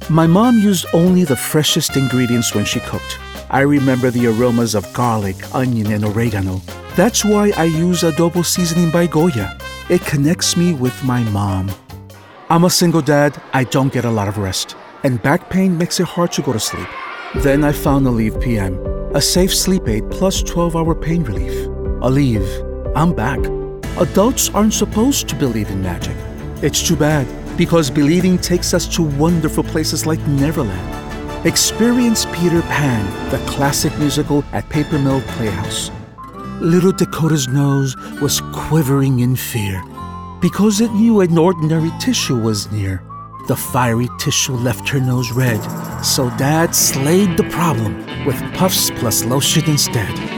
My mom used only the freshest ingredients when she cooked. I remember the aromas of garlic, onion, and oregano. That's why I use adobo seasoning by Goya. It connects me with my mom. I'm a single dad. I don't get a lot of rest, and back pain makes it hard to go to sleep. Then I found Aleve PM, a safe sleep aid plus 12-hour pain relief. Aleve, I'm back. Adults aren't supposed to believe in magic. It's too bad, because believing takes us to wonderful places like Neverland. Experience Peter Pan, the classic musical at Paper Mill Playhouse. Little Dakota's nose was quivering in fear because it knew an ordinary tissue was near. The fiery tissue left her nose red, so Dad slayed the problem with puffs plus lotion instead.